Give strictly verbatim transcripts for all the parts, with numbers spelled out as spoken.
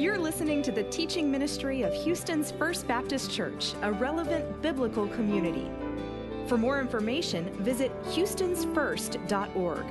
You're listening to the teaching ministry of Houston's First Baptist Church, a relevant biblical community. For more information, visit houstons first dot org.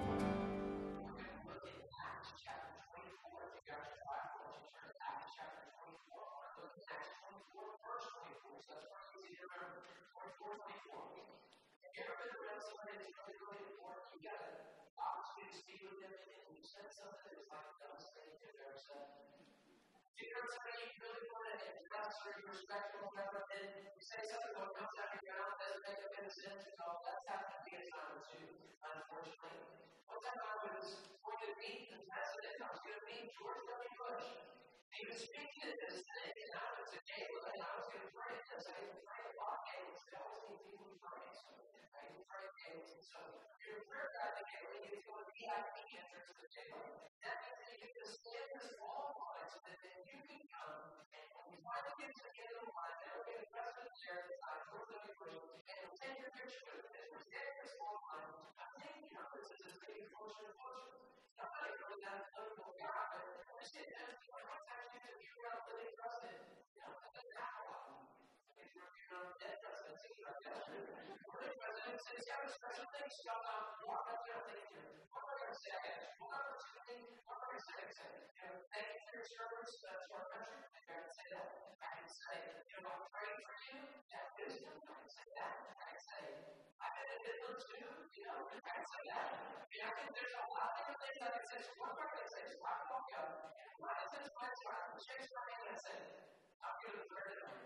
You know, somebody you really want to impress or you're respectful of whatever, and you say something that comes out of your mouth doesn't make any sense at all. That's happened to me a time or two, unfortunately. One time I was going to meet the president, I was going to meet George W. Bush. He was speaking at this thing, and I was a gala, and I was going to pray because I didn't pray a lot of galas. I always need people to pray, so I didn't pray galas. And so if you're a prayer guy at the gala, you get to go to V I P entrance to the gala. That means that you get to stand in this long line so that then you can come, and when you finally get to the end of the line, there will be a president there beside George W. Bush, and he'll take your picture with him. And we're standing in this long line. I'm thinking, you know, this is just getting closer and closer. Nobody really got a political guy, but I said, that's the one time you can figure out the president. You know, that doesn't happen a lot. If you're a dead president, things like that. Or the president says, yeah, there's special things, so I'm walking up there thinking, what am I going to say? What am I going to say? What am I going to say? You know, thank you for your service to our country. I can say that. I can say, you know, I'm praying for you. That wisdom. I can say that. I can say, I've been a Hitler too. You know, I can say that. And I think there's a lot of different things I can say. So what am I going to say? So I can walk up, and what is this my time? Shakes my hand and say, I'm going to pray tonight.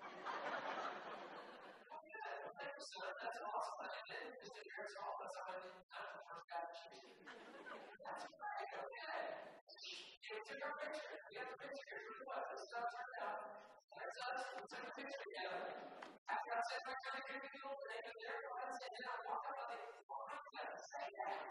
So that's awesome. I did it. Just a year ago, that's how I did it. I'm the first guy to choose it. That's right. Okay. You took our picture. We have a picture. Here's what it was. This is how it turned out. There's us. We took a picture together. After I said, I'm going to give you the name of their class, and then I walked up and I said, well, I'm going to say that.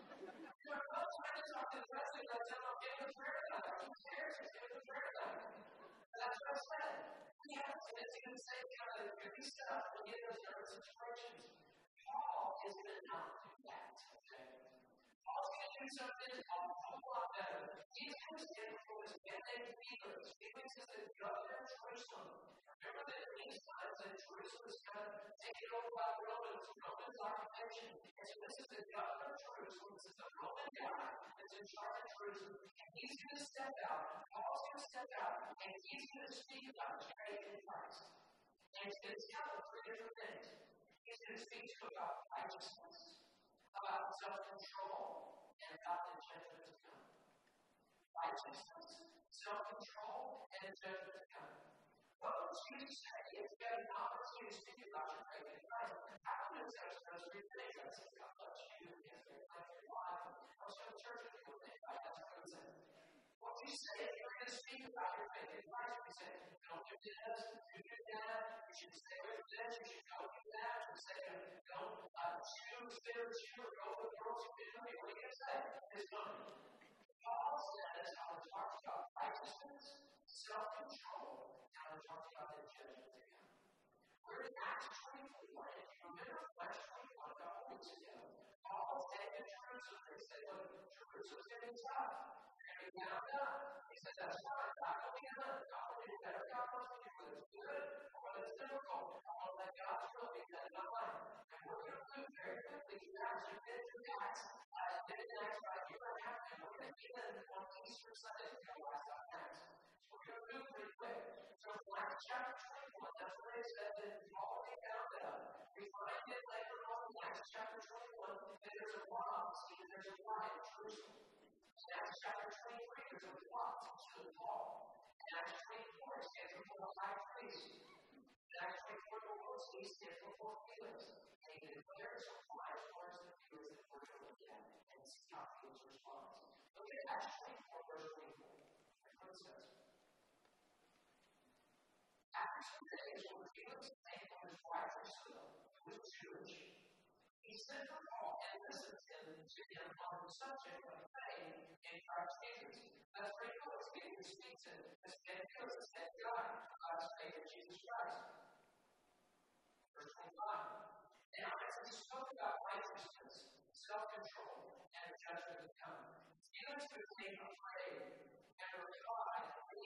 You know, most of my talk to the president, I tell them, I'm giving a prayer night. Who cares? It's giving a prayer night. That's what I said. Yes, and it's even the same kind of goofy stuff when you get those nervous situations. Paul is going to not do that. Okay? Paul's going to do something a whole lot better. He's going to stand before this man named Felix. Felix is the governor of Jerusalem. Remember that in these times that Jerusalem was kind of taken over by the Romans, Romans occupation. And so this is the governor of Jerusalem. This is the Roman guy that's in charge of Jerusalem. And he's going to step out. Paul's going to step out. And he's going to speak about his faith in Christ. And he's going to tell them three different things. He's going to speak to them about righteousness, about self-control, and about the judgment to come. Righteousness, self-control, and judgment to come. What was Jesus saying? If you have an opportunity to speak about your faith in Christ, how can you say those three things? I said, God bless you, and yes, very much your life. I was going to church with you, and I that's what I was saying. What you say if you're going to speak about your faith in Christ, you say, don't do this, do that, you should stay with this, you should go do that, you say, don't uh, chew, spit or chew, or go with girls who do it. What are you going to say? It's funny. Paul says, I was talking about righteousness, self-control, and I was talking about the judgment to come. We're in Acts twenty-four, and if you remember Acts twenty-one, a couple weeks ago, Paul was heading to Jerusalem, and he said, look, Jerusalem's going to be tough. You're going to be down done. He said, that's fine. God will be done. God will be better. God wants to do whether it's good or whether it's difficult. I want to let God's will be done in my life. And we're going to move very quickly. You guys have been through Acts. I've been in Acts about a year and a half, and we're going to be in on Easter Sunday. We're going to last out Acts. So we're going to move pretty quick. So in Acts chapter twenty-one, that's where it says that Paul came down up. We find it later on in Acts chapter twenty-one that there's a mob, see, there's a riot in Jerusalem. In Acts chapter twenty-three, there's a plot to kill Paul. In Acts twenty-four, it stands before the high priest. In Acts twenty-four, the Lord stands before Felix. And he declares some wise words to Felix that we're going to look at and see how Felix responds. Look at Acts twenty-four, verse twenty-four. That's what it says. After some days, when Felix came from his wife Drusilla, who was Jewish, he sent for Paul and listened to him to him on the subject of faith in Christ Jesus. That's where Felix began to speak to this man Felix and said, God, God's faith in Jesus Christ. Verse twenty-five. Now, as he spoke about righteousness, self-control, and the judgment to come, Felix became afraid and replied,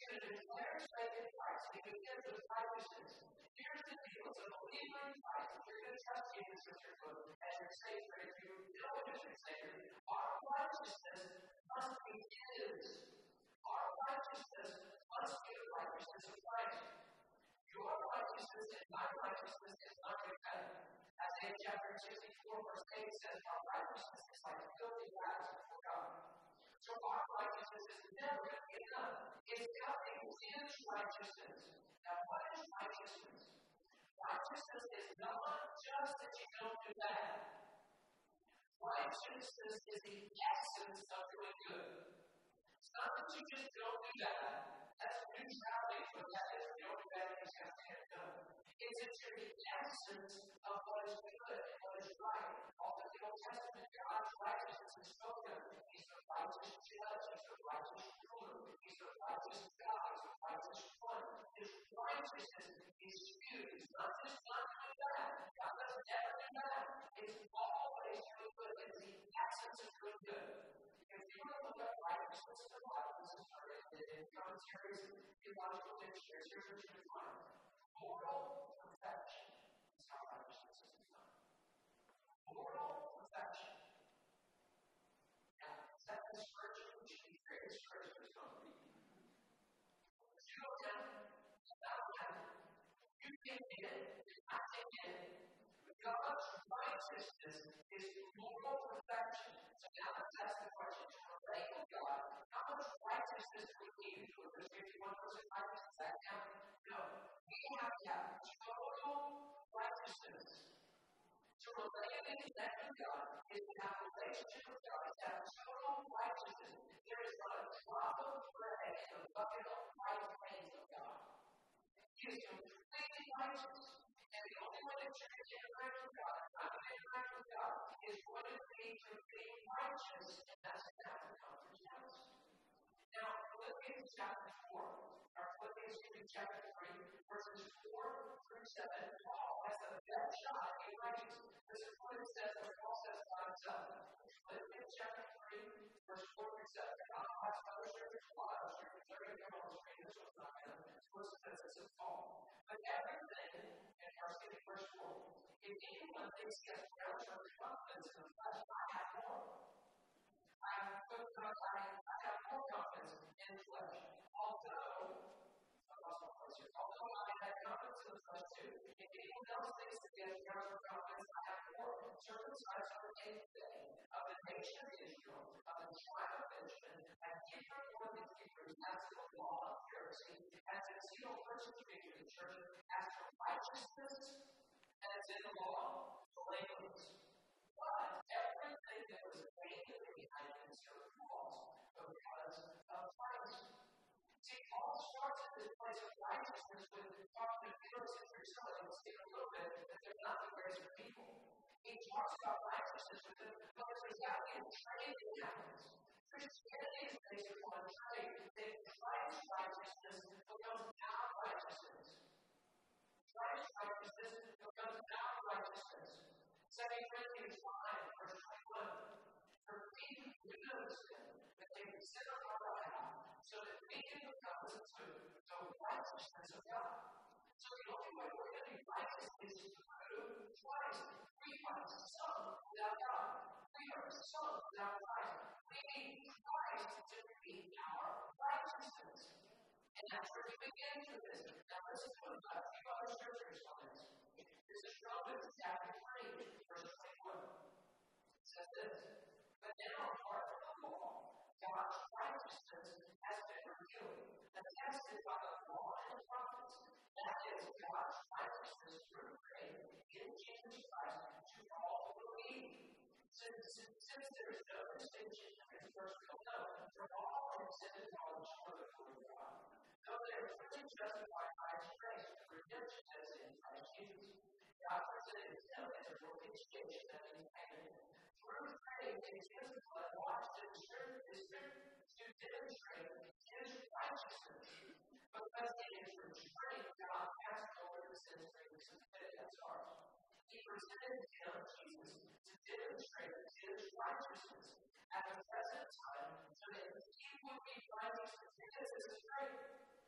going to declare faith in Christ. He begins with righteousness. Here's the deal. As a believer in Christ, you're going to trust Jesus as your Lord, as your Savior, if you know Him as your Savior. Our righteousness must be His. Our righteousness must be the righteousness of Christ. Your righteousness and my righteousness is not compatible. Isaiah chapter sixty-four, verse eight says, our righteousness is like filthy rags before God. So our righteousness is never going to be enough. It's coming His righteousness. Now, what is righteousness? Righteousness is not just that you don't do bad. Righteousness is the essence of doing good. It's not that you just don't do bad. That's neutrality for that is. You don't do bad things have to get done. It's that you're the essence of what is good and what is right. All of the Old Testament, God's righteousness is spoken. He's a righteous judge. He's a righteous ruler. He's a righteous God. He's a righteous one. His righteousness is huge. It's not just not doing bad. God doesn't ever do bad. It's always doing good. It's the essence of doing good. If you want to look up righteousness in the Bible, this is started in commentaries, theological dictionaries. Here's what you can find. Moral perfection is how righteousness is defined. Moral perfection. Now, is that discouraging? We should be very discouraged when it's going to be. You don't have it. I don't have it. You can't get it. I can't get it. God's righteousness is moral perfection. So now let's ask the question, to relate with God, how much righteousness do we need? Because fifty-one percent righteousness, that count? No. We have to have total righteousness. To relate and connect with God is to have a relationship with God, is to have total righteousness. There is not a drop of bread in the bucket of right hands of God. He is completely righteous. And the only way that you're going to interact with God, not going to interact with God, is going to be through being righteous, and that's what that will come from Jesus. Now, Philippians chapter four, or Philippians chapter three, verses four through seven, Paul has a best shot at being righteous. This is what it says, what Paul says about himself. Philippians chapter three, verse four through seven. I don't have other scriptures, a lot of scriptures. They're going to come on the screen. This one's not going to. So listen to this. This is Paul. But everything, in verse four, if anyone thinks he has greater confidence in the flesh, I have more. I have, I have more confidence in the flesh. Although, although I have confidence in the flesh too, if anyone else thinks that he has greater confidence, I have more. Circumcised on the eighth day of the nation of Israel, of the tribe of Benjamin, and Hebrew born of Hebrews, as to the law of purity, as to zeal persecuting the church, as to righteousness, as in the law, blameless. But everything that was vain in me, I consider false, because of Christ. See, Paul starts at this place of righteousness with talking to Felix and Drusilla, and we'll see in a little bit that they're not the ways of people. He talks about righteousness with them, but there's got to be a trade that happens. Christianity is based upon trade, that Christ's righteousness becomes our righteousness. Christ's righteousness becomes our righteousness. Second Corinthians five, verse twenty-one. For we who know sin, that they consider our behalf, so that we can become to the righteousness of God. So the only way we're going to be righteous is through Christ. We are some without God. We are some without Christ. We need Christ to be our righteousness. And that's where we begin with this. Now listen to a few other scriptures on this. This is Romans chapter three, verse twenty-one. It says this, but now apart from the law, God's righteousness has been revealed, attested by the law and the prophets. That is God's righteousness through faith in Jesus Christ to all who believe. Since, since there is no distinction in verse twelve, for all have sinned and fallen short of the glory of God. Though they are fully justified by His grace, redemption is in Christ Jesus. God presented Him as a propitiation that He paid. Through faith in His blood, washed in the Spirit, to demonstrate His righteousness. Because it is restrained, God passed over the sins previously committed as ours. He presented Him, Jesus, to demonstrate His righteousness at the present time, so that He would be righteous. Because this is great.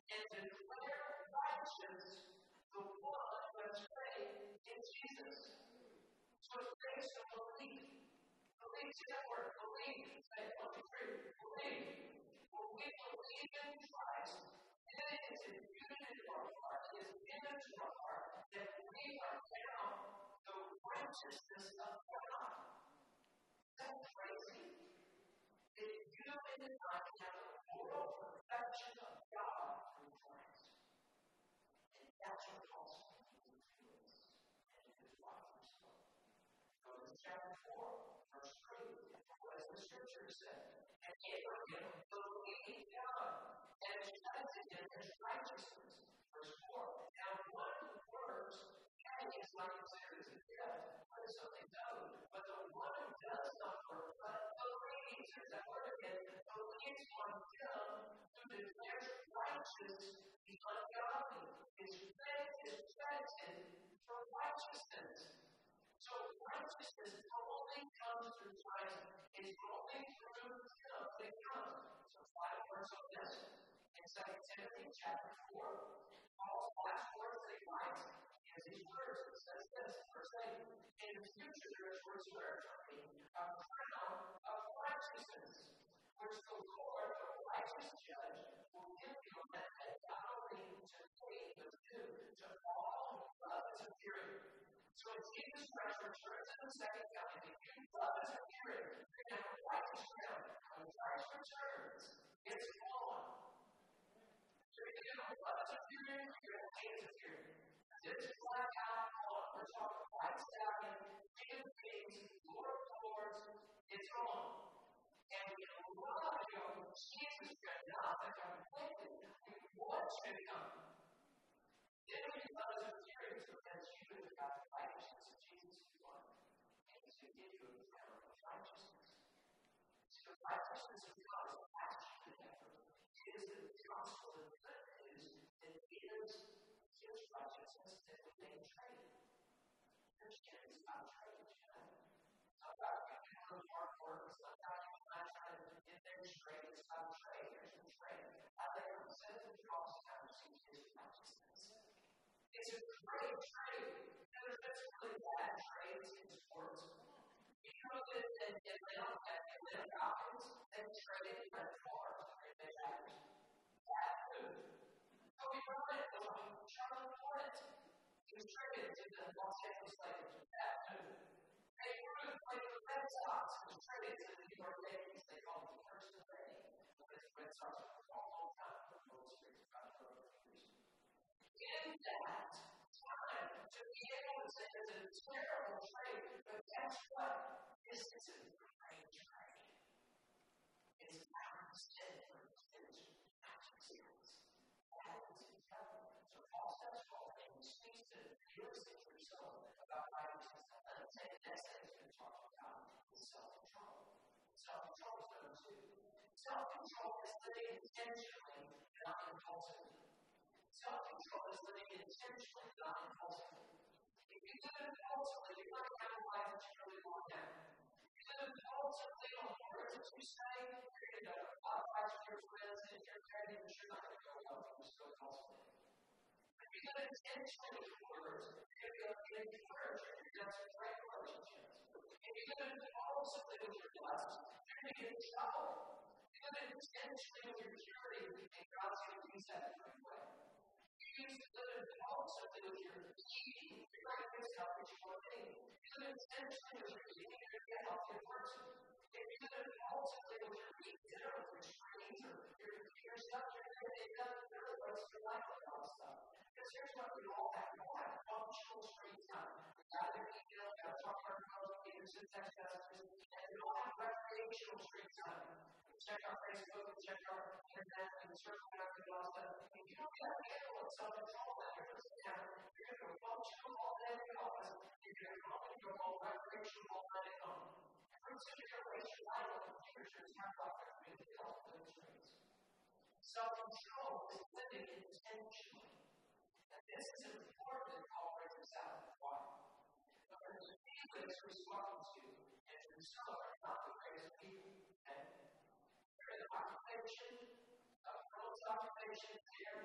and declare righteous the one who has faith in Jesus. So faith is belief. Believe is that word. Believe. Say one, two, three. Believe. When we believe in Christ, it is imputed into our heart. It is given to our heart that we are now the righteousness of God. That's crazy. If you and I have the moral perfection of God through Christ, and that's what calls for influence and his life and soul. Go to chapter four, verse three. What does the scripture say? And Abraham believed God, and it counted him as righteousness. Verse four. Now one who works, and is not considered as a gift, but as something owed. But the one who does not work, but believes, there's that word again, believes on him who declares righteous the ungodly. His faith is credited for righteousness. So righteousness only comes through Christ. It's only through him that it comes. So five words on this. In Second Timothy chapter four, Paul's last words that he writes is these words. It says this, verse eight. In the future there is reserved for me a crown of righteousness, which the Lord, the righteous judge, will give me on that day, not only to me, but to, to all who love his appearing. So when Jesus Christ returns in the second coming, if you love his appearing, you're going to have a righteous crown. When Christ returns, it's gone. So you're going to love his appearing, you're going to hate his appearing. This is flat out on. We're talking Christ stabbing, King of Kings, Lord of Lords, it's on. And we love you. Jesus is going to not come quickly. We want you to come. Then we love his appearing, so as you have got the righteousness of Jesus you want, and to give you a crown of righteousness. So the righteousness of God is action and effort. It is the gospel of good news that is his righteousness that we may trade. Christianity is not trade, you know. Sometimes we can do hard work, sometimes you might try to get there straight. It's not trade, there's no trade. I think I'm saying the cross now receives his righteousness. It's a great trade. And there's basically bad trades in sports. You know that in Atlanta, Atlanta Falcons, they traded red cars for Green Bay Packers. Bad food. Kobe Bryant was on Charlotte Hornets. He was traded to the Los Angeles Lakers. Bad food. Babe Ruth played for the Red Sox. He was traded to the New York Yankees. They called him the first of the day. Because the Red Sox were for a long time. The World Series about over years. In that time, to be able to say it's a terrible trade, but guess what? This is a great trade. It's not instead for his righteousness. That is incredible. So Paul says, Paul, and he speaks to realistic yourself about righteousness. I'm saying the next thing he's going to talk about is self-control. Self-control is number two. Self-control is living intentionally, not impulsively. Self-control is living intentionally, not impulsively. If you live impulsively, you're not going to have a life that you really want to have. If you live impulsively on the words that you say, you're going to uh, fight with your friends, and if you're married, you're not going to go well if you're still impulsively. If you live intentionally with your words, you're going to get encouraged, you're going to have great relationships. If you live impulsively with your lust, you're going to get in trouble. If you live intentionally with your purity, and God's going to use that in a great way. You live impulsively with your eating, you're not going to get healthy as you want to eat. You live intentionally with your eating, you're going to get healthy person. If you live impulsively with your eating dinner with your screens or your computer stuff, you're going to end up in the rest of your life with all this stuff. Because here's what we all have. We all have functional screen time. We got to email, we got to talk to our colleagues, we got to text messages, and we all have recreational screen time. Check our Facebook, and check our internet, and search for that and all stuff. And you don't get able to self-control that. You're just down. You're going to go functional all day in the office. You're going to go home and go all recreational all night at home. And pretty soon you're going to waste your life on computers. You're just not like that. You're going to get off those trains. Self-control is living intentionally. And this is important that Paul brings this out. Why? Because the people he's responding to and himself are not the greatest people. Okay? They're in occupation, a world's occupation, everything.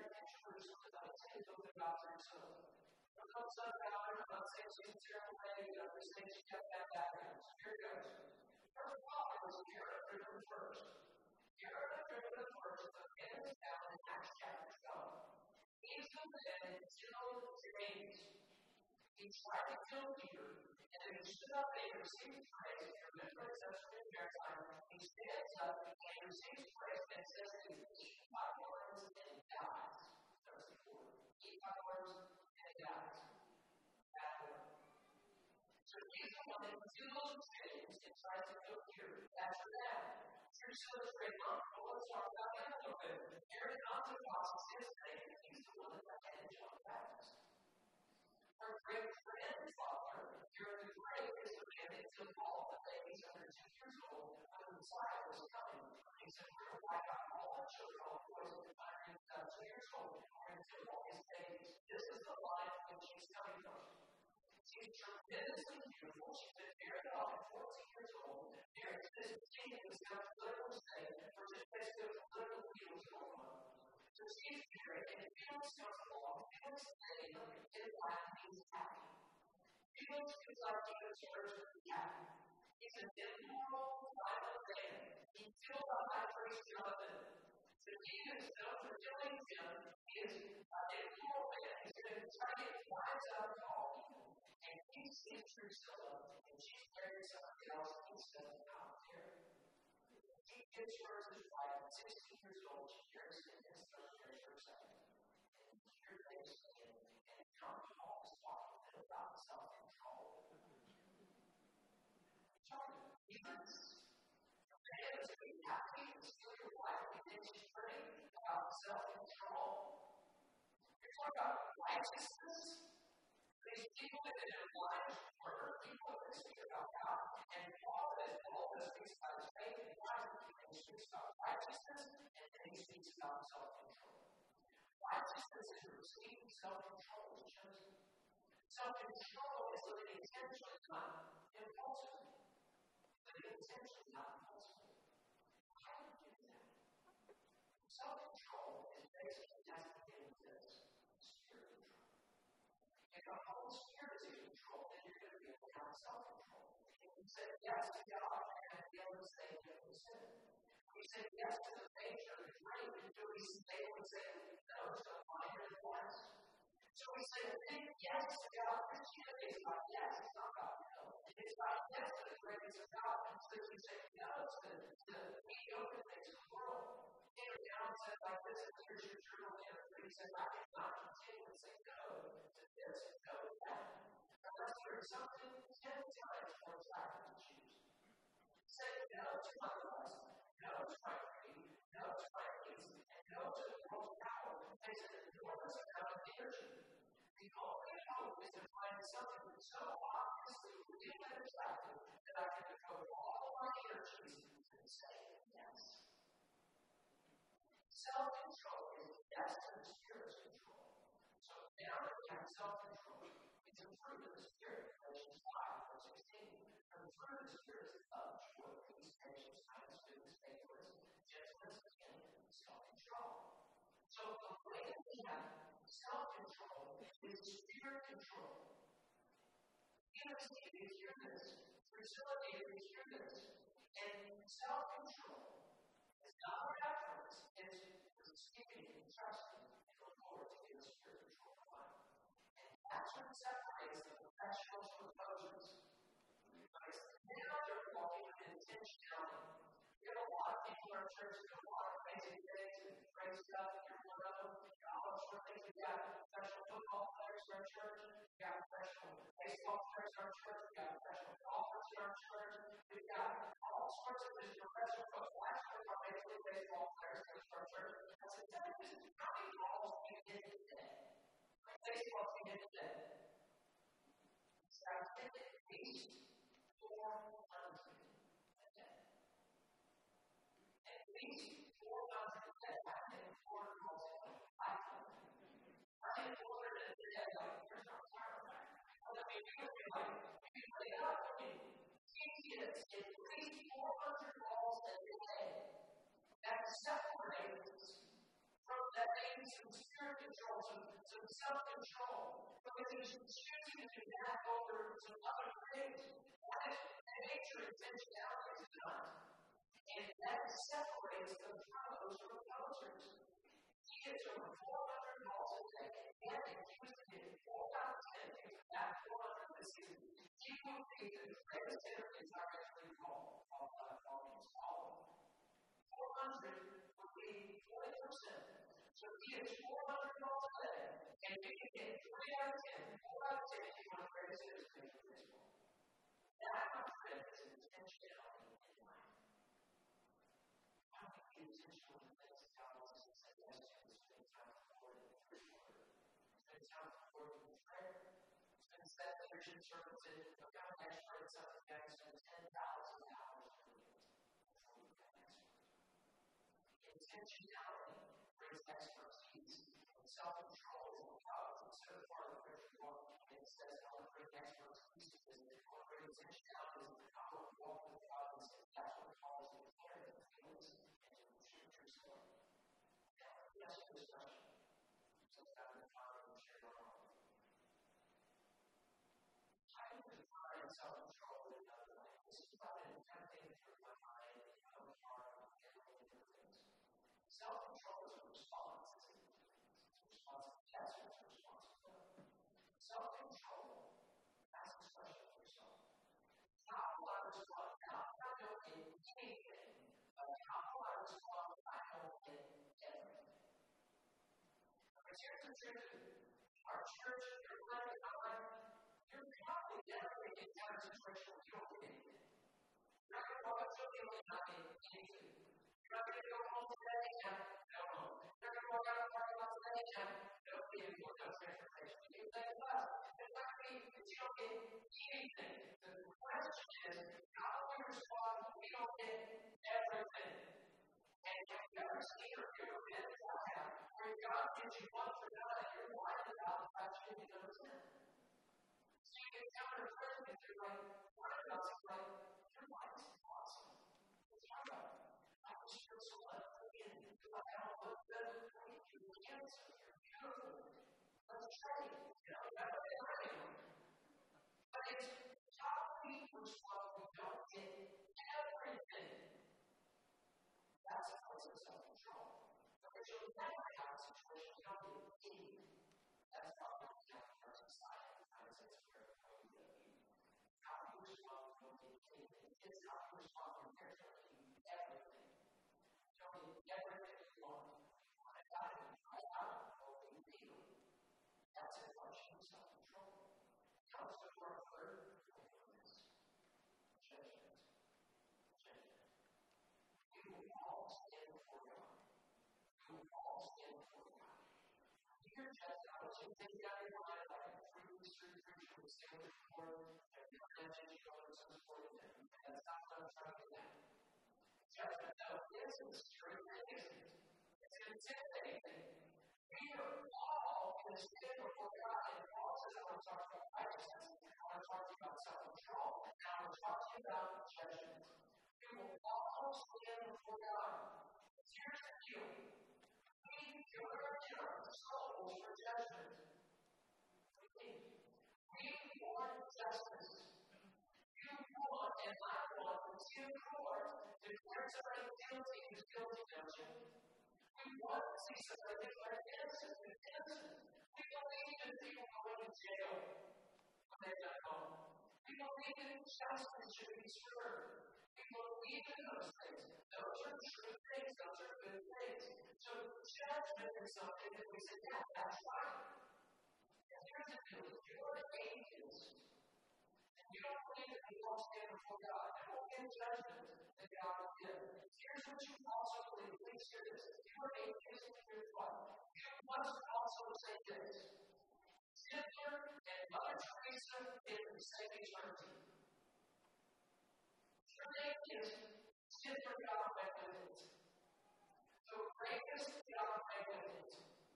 Jerusalem, about a ten book about Jerusalem. I'm not son about her, I'm not saying she's a terrible lady, I'm just saying she kept that background. So here it goes. Her father was Herod Agrippa the First. Herod Agrippa the First is a man who's found in Acts chapter twelve. He's the man that killed James. He tried to kill Peter, and then he stood up and he received praise. If you remember in Caesarea Maritima, he stands up and he receives praise and says to him, eat my words and dies. That's the word. Eat my words and dies. That word. So he's the one that kills James and tries to kill Peter. After that, Jerusalem is great monk. But let's talk about that a little bit. Herod Antipas is his name, and he's the one that beheaded John the Baptist. Her great grandfather, Herod the Great, is the man that killed all the babies under two years old when the Messiah was coming. He said, we're going to wipe out all the children, all the boys under uh, two years old, and we're going to kill all these babies. This is the line from which she's coming from. She's tremendously beautiful. She's been married off at fourteen years old. Married to this king who's got a political state, or just basically a political deal going on. So she's married, and Felix comes along. Felix name in Latin means happy. Felix feels like he goes to church to be happy. He's an immoral, violent man. He killed the high priest Jonathan. So he is known for killing him. He is an immoral man. He's going to try to get wives out of all people. And he sees Drusilla, and she's married to somebody else, and he says, I'm here. He gives her his wife at sixteen years old. She carries him in his third marriage for a second. And here they stand, and John Paul is talking to them about self-control. John, he thinks a man is being happy and steal your wife, and then she's praying about self-control. You're talking about righteousness? These people in their lives murder people that speak about God, and all of this, all of this speaks about his faith and righteousness, and he speaks about righteousness, and then he speaks about self-control. Righteousness is receiving self-control is chosen. Self-control is living intentionally, not impulsively. Living intentionally, not impulsively. How do you do that? Self-control is basically designated this spirit control. If the Holy Spirit is in control, then you're going to be able to have self-control. If you say yes to God, you're going to be able to say no to sin. If you say yes to the nature of the drink, do we stay and say no to the minor and bless? So we say big yes to God. Christianity is about yes, it's not about no. It's about yes to the greatness of God. So if you say no to the mediocre things of the world, Peter John said like this, and here's your journal there. He said, I cannot continue to say no to this and no to that. Unless there is something ten times more attractive to choose. Say no to my lust, no to my greed, no to my needs, and no to the world's power. Takes an enormous amount of energy. The only hope is to find something so obviously really attractive that I can devote all my energies to saying yes. Self-control is yes to the Spirit's control. So now that we have self-control, it's a fruit of the Spirit, Galatians five, verse sixteen. And the fruit of the Spirit is love, joy, peace, patience, kindness, goodness, faithfulness, gentleness, and self-control. So the way that we have self-control is spirit control. Felix needed to hear this. Drusilla needed to hear this. And self-control is not our efforts, it's receiving and trusting in the Lord to give us spirit control of life. And that's what separates the professionals from posers. Because now they're walking with intentionality. We have a lot of people in our church who do a lot of amazing things and great stuff, and you're one of them. All those sort of things. We've got professional football players in our church. We've got professional baseball players in our church. We've got professional golfers in our church. We've got all sorts of just professional folks. Last week, our Major League Baseball players came to our church. I said, tell me, how many balls do you hit today? Like baseball do you hit today? So I hit at least four hundred a day. At least four hundred a day. I hit four hundred balls a day. I hit four hundred a day. Like, here's our chiropractor. Let me do it. Like, you can play it up for me. He hits at least four hundred balls a day. That separates from that ancient spirit some, some self-control. Because he's choosing to do that over some other things. What is nature intentionality is not. And that separates the pros from opposers. He gets over four hundred calls a day, and he was getting four out of ten things back four hundred this season. He will be the greatest hitter in our history call on his following. four hundred would be twenty percent. So he gets four hundred calls a day, and if you get three out of ten, four out of ten, he's one of the greatest hitters in baseball. That, my friend, is intentionality in life. How do you be intentional in things that God wants us to say yes to? Spend time with the Lord in His Word. Spend time with the Lord in prayer. Spend seven leadership services. I've got an expert in something that spends ten thousand hours doing it before we get an expert. Intentionality brings expertise. And self-control is what God is so far the Christian walk. And it says, I want to bring expertise to this. And I want to bring intentionality is the power of walking with God. And so that's what calls you to carry the feelings and to shoot yourself. Now, let me ask you this question. Sometime in the time I'm share your own. How do you define self-control in another way? This is not an attempting through my mind and my own heart and handling different things. Self-control is a response. It's a response to yes, it's a response to no. Self-control, ask this question for yourself. How will I respond now? I don't get anything, but how will I respond if I don't get everything? Because here's the truth. Our church, your life, our life, you're probably never going to get down to a situation where you don't get anything. You're not going to walk up to a meal and not get anything. You're not going to go home today and go home. You're not going to walk out of the parking lot today and no vehicle, no transportation. You can say, well, it's not going to be that you don't get anything. The question is, how do we respond when we don't get everything? And if you've ever seen or ever been in that, where God gives you one for none, you're lying about the fact you didn't understand. So you get down to first and you're like, what about something like, your life is awesome. What's wrong about it? I just feel so unclean and feel like I don't look good. You're handsome, you're beautiful. Let's trade. You know, that's what I am. But it's how we respond when we don't get everything. That's a place of self-control. Because you'll never have a situation you don't get anything. That's probably what we have in our society in the United States of America. How you respond when you don't get anything is how you respond when there's going to be everything. You don't get everything you want. You want it out of you. I don't know what you feel. That's a function of self-control. It comes to our third focus. Judgment. Judgment. We will all stand before God. We will all stand before God. Here, judgment, I want you to think down your mind like a fruit, street preacher would stand before and imagine you go to some sort of thing. That's not what I'm trying to do. Judgment, though, isn't straight amazing. It's intimidating. We are all going to stand before God, and Paul says, I want to talk about righteousness. I want to talk to you about self-control. And I want to talk to you about judgment. We will all stand before God. Here's the deal. We gather in our souls for judgment. We want justice. You want, and I want, to see the court declare somebody guilty who's guilty, don't you? We want to see somebody declare innocent who's innocent. We believe in people going to jail when they've done wrong. We believe in justice should be served. We believe in those things. Those are true things. Those are good things. So judgment is something that we say, yeah, that's right. And here's the deal. If you're an atheist, and you don't believe that we all stand before God, and won't get judgment that God will give. Here's what you also believe. Please hear this. If you're an atheist, here's what. You must also say this. Hitler and Mother Teresa in the same eternity. Your name is Hitler, God went with it. The greatest God went with it.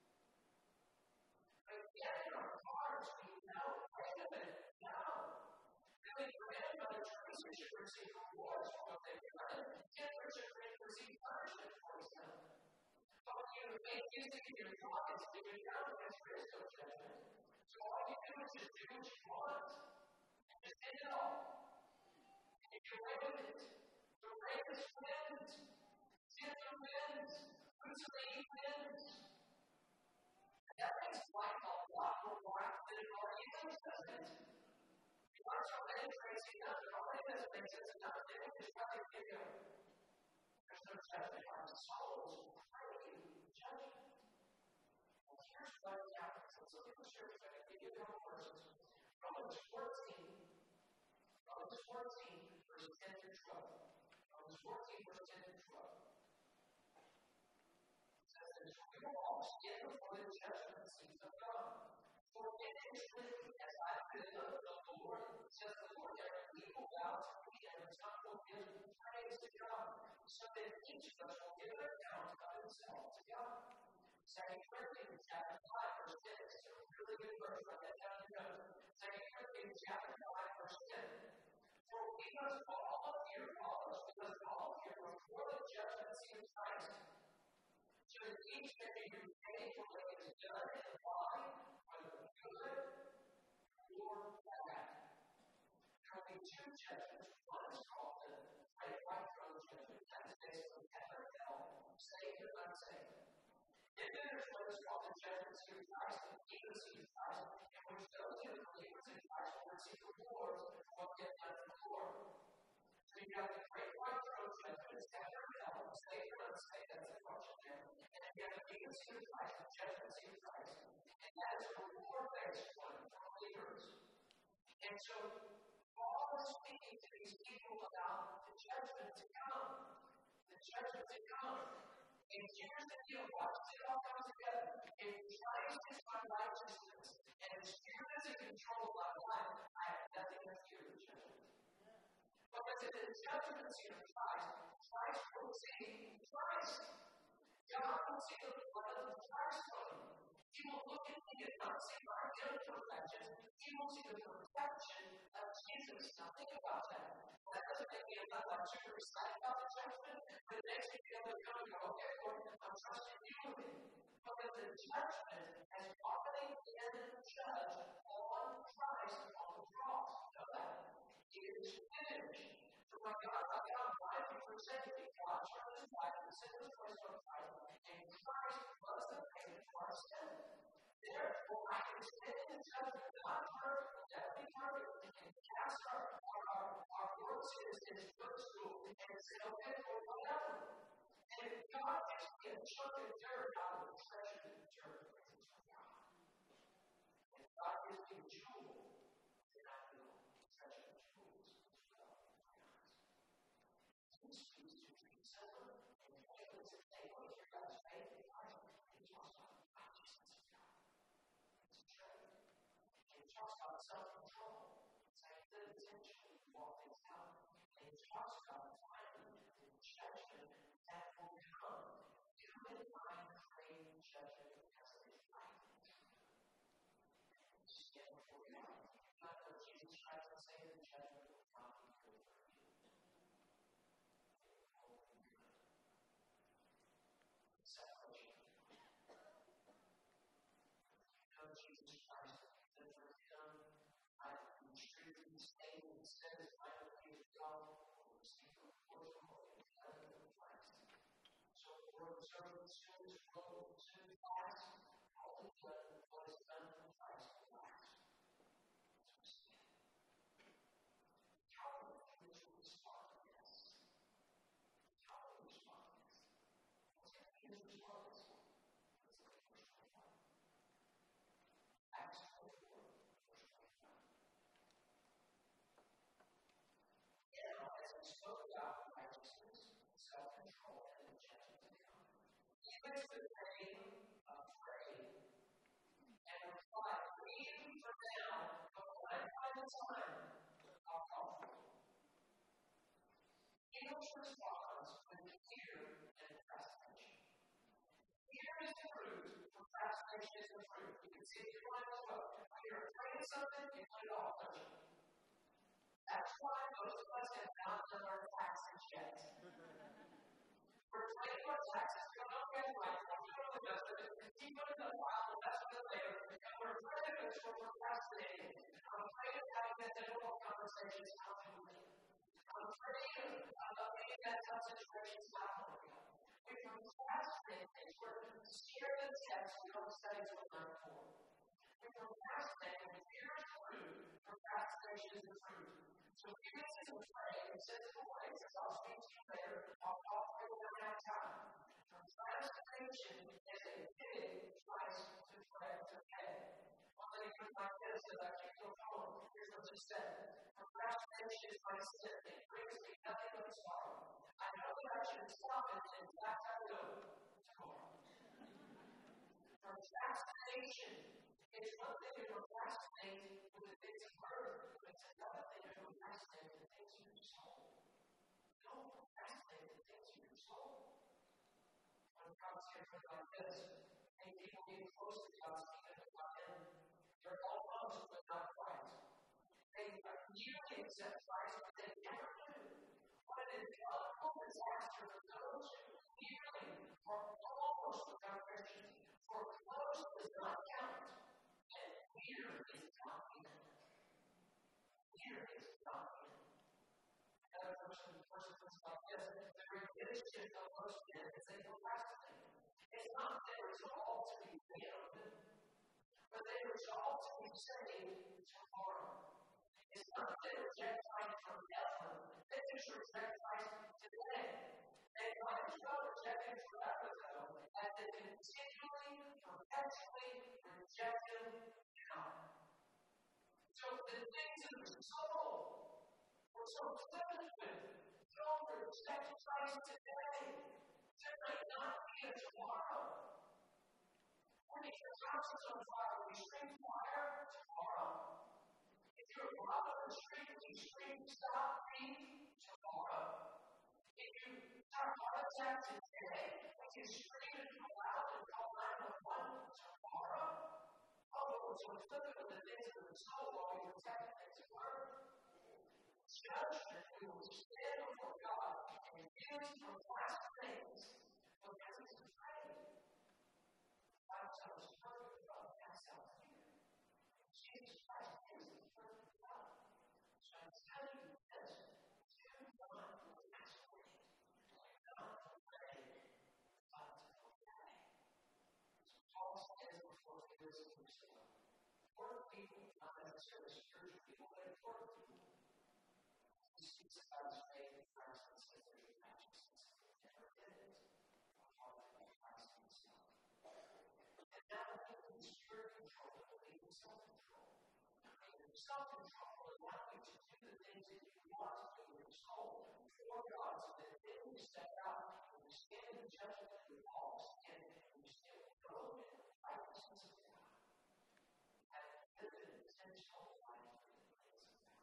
But yet in our hearts, we know, wait a minute, no. Really, for him, Mother Teresa should receive rewards for what they've done. Hitler should receive punishment for his sin. But when you make music in your pockets, do it now because there is no judgment. So all you do is just do what you want. And just end it all. And get away with it. The rapist wins. Sinner wins. Mussolini wins. And that makes life a lot more wild than it already is, doesn't it? You want to make crazy enough, it already doesn't make sense enough. Then you just got to get going. There's no judgment. Our souls will pray judgment. Well, here's what happens. Let's look at the scripture. I'm going to give you a couple verses. Romans fourteen. Romans fourteen, verses ten through twelve. Romans fourteen, verses ten through twelve. It says this: we will all stand before the judgment seat of God. For it is written, as I have loved the Lord, says the Lord, every knee will bow to me, and every tongue will give praise to God. So that each of us will give an account of himself to God. Second Corinthians chapter five, verse ten. It's a really good verse. Write that down in your notes. Second Corinthians chapter five, verse ten. For we must all appear, all of us, we must all appear before the judgment seat of Christ. So that each may be repaid for what he has done in the body, whether good or bad. There will be two judgments. One is called the great white throne judgment. That is basically heaven or hell, saved or unsaved. And then there's what is called the judgment seat of Christ, the kingdom seat of Christ, in which those who are believers in Christ will receive rewards for what they have done for the Lord. So you have the great white throne judgment, it's heaven or hell, saved or unsaved, that's the function there. And then you have the kingdom seat of Christ, the judgment seat of Christ. And that is a reward-based one for believers. And so Paul is speaking to these people about the judgment to come. The judgment to come. And here's the deal. Watch it all come together. If Christ is my righteousness, and if Spirit is in control of my life, I have nothing to fear of judgment. Because in the judgment seat of Christ, Christ will see Christ. God will see the blood of Christ on him. He will look at me and not see my imperfection. He will see the perfection of Jesus. Now think about that. That doesn't make me a lot like super excited about the judgment, but it makes me feel like, oh, okay, Lord, I'm trusting you with it. Because the judgment has already been judged on Christ on the cross. You know that? It is finished. For my God, my God, why have you forsaken me? God turned his life and sent his place on Christ, and Christ was the payment for our sin. Therefore, I can stand in judgment, not perfect, but definitely perfect, and cast our, our, our, our world sins in his footstool and say, okay, or whatever. And if God gives me a chunk of dirt, I will treasure the dirt praises from God. And if God gives me a jewel, then I will treasure the jewels as well. He speaks to treat silver and payments of table if your God's faith in Christ. And he talks about the righteousness of God. It's a treasure. And he talks about self-control. Saying good intention when you walk things out. And he talks about finally the judgment that will come. You and I crave judgment because it is right. Stand before God. Not what Jesus tries to say the judgment will come because of you. Separation. You know Jesus Christ, that for him, I have been treated and stayed and said, I have been God, will receive the reward from what we have done in Christ. So, we're observing students go to class, all the done what is done in Christ will last. How will you respond to this? How will you respond to this? What's going to be his response? Let's look at verse twenty-five. Acts twenty-four, verse twenty-five. Now, as he spoke about righteousness, self-control, and the judgment to come, he makes the name of prayer and replied, leave for now, but when I find the time, I'll call for you. Enoch's response with fear and procrastination. Fear is the fruit, procrastination is the fruit. You can see it in your life as well. When you're afraid of something, you put it off, don't you? That's why most of us have not done our taxes yet. We're paying our taxes, going, okay, right, I'm going to of us that keep putting the Bible, that's what later, and we're afraid of it, so we're procrastinating. I'm afraid of having that difficult conversation not too late. I'm afraid of, of being that tough situation not working out. We procrastinate things. We're scared of the text. We don't study to learn for. We procrastinate when fear is fruit. Procrastination is the fruit. So fear is afraid. It says in the place, I'll speak to you later. I'll talk to you when I have time. Procrastination is a big price to pay. To pay. One lady put like this, that I can't go home. Here's what she said. Procrastination is my sin. It brings me nothing but sorrow. I know that I should stop it, and in fact I will tomorrow. Procrastination is one thing to procrastinate with the things of earth, but it's another thing to procrastinate with the things of your soul. Don't procrastinate with the things of your soul. When God says something like this, and people getting close to God, even if not Him, they're almost but not quite. They nearly accept Christ, but they never do. What an incredible disaster for those who nearly are almost without Christian. For close does not count, and near is not in. Near is not in. Another person, person is like this, the redemption of most men is they procrastinate. It's not their resolve to be damned, but they resolve to be saved tomorrow. It's not they reject Christ forever, they just reject Christ today. They might as well reject Him forever, though, as they continually, perpetually reject Him now. So the things of the soul we're so filled with, don't reject Christ today. There may not be a tomorrow. When your house is on fire, will you scream fire tomorrow? If you're out on the street, will you scream stop me tomorrow? If you have a heart attack today, will you scream and go out and call nine one one tomorrow? Oh, so it's looking at the things of the soul while you protect the things of earth. Judgment, we will stand before God and refuse from last things because He's afraid. The Bible tells us perfect love casts out fear. Jesus Christ is the perfect love. So I'm telling you this, do not procrastinate. Do not delay, but obey. So Paul stands before leaders of Jerusalem. Important people, not necessarily spiritual people, but important people. He speaks about His faith in Christ and says there's a righteousness that never is apart from Christ Himself. And now He is spirit control, but He is self-control. Self-control will allow you to do the things that you want to do in your soul for God, so that then you step out and you stand in judgment of your faults and you stand clothed in the righteousness of God. And live an intentional life in the place of God.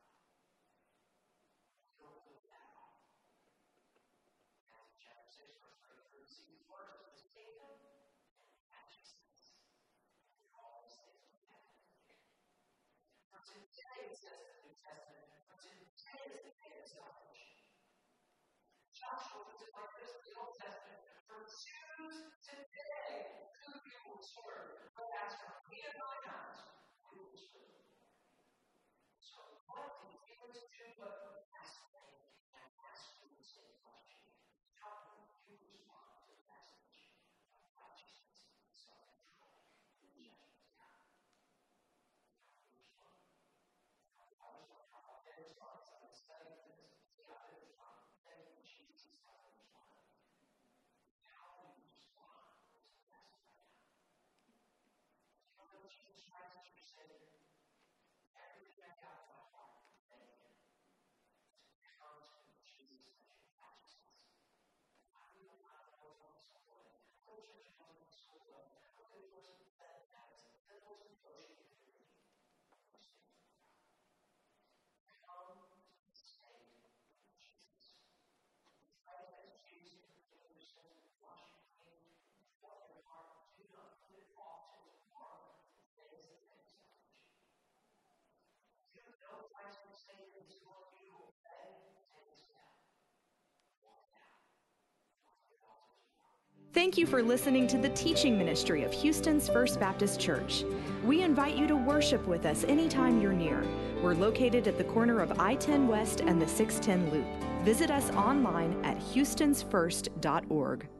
Don't do that. Matthew chapter six, verse thirty-three, seek first His kingdom and righteousness. And all these things will be added. For today, it says in the New Testament, for today is the day of salvation. Joshua puts it like this in the Old Testament, for choose today who you will serve. But as for me and my house, we will serve. So what can humans do but procrastinate and ask you the same question? How do you respond to the message of righteousness, self-control, and judgment of God? How do you respond? I respond how I respond. I've been studying this. See how I respond. Thank you, Jesus. How I respond. How do you respond to the message right now? Do you know Jesus Christ is your Savior? Everything I got in my heart, thank Him. Thank you for listening to the teaching ministry of Houston's First Baptist Church. We invite you to worship with us anytime you're near. We're located at the corner of I ten West and the six ten Loop. Visit us online at houstons first dot org.